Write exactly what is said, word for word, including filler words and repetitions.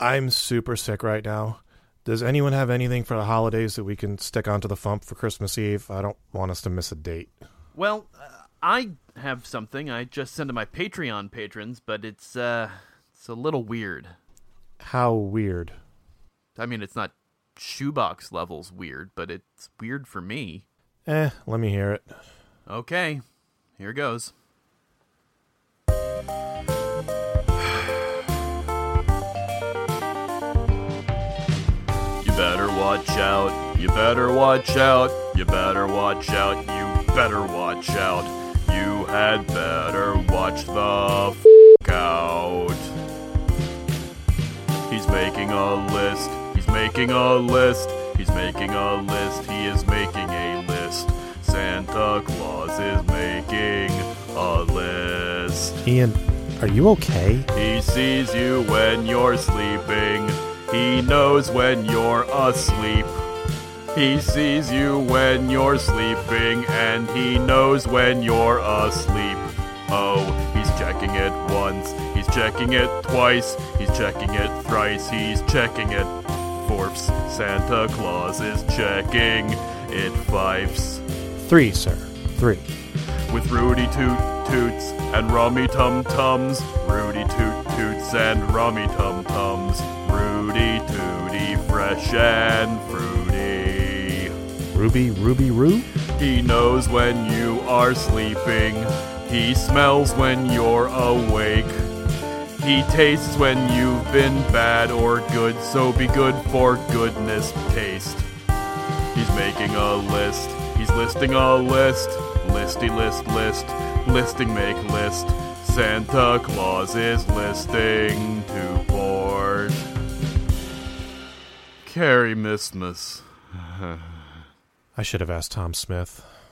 I'm super sick right now. Does anyone have anything for the holidays that we can stick onto the Fump for Christmas Eve? I don't want us to miss a date. Well, uh, I have something I just sent to my Patreon patrons, but it's, uh, it's a little weird. How weird? I mean, it's not shoebox levels weird, but it's weird for me. Eh, let me hear it. Okay, here goes. You better watch out, you better watch out, you better watch out, you better watch out. You had better watch the f*** out. He's making a list, he's making a list, he's making a list, he is making a list. Santa Claus is making a list. Ian, are you okay? He sees you when you're sleeping. He knows when you're asleep. He sees you when you're sleeping, and he knows when you're asleep. Oh, he's checking it once, he's checking it twice, he's checking it thrice, he's checking it fourths. Santa Claus is checking it fifes. Three, sir. Three. With Rudy Toot Toots and Rummy Tum Tums. Rudy Toot Toots and Rummy Tum Tums. Rudy Tooty, fresh and fruity. Ruby, Ruby, Roo? He knows when you are sleeping. He smells when you're awake. He tastes when you've been bad or good, so be good for goodness taste. He's making a list. He's listing a list. Listy list list. Listing make list. Santa Claus is listing to port. Carrie Missmas. I should have asked Tom Smith.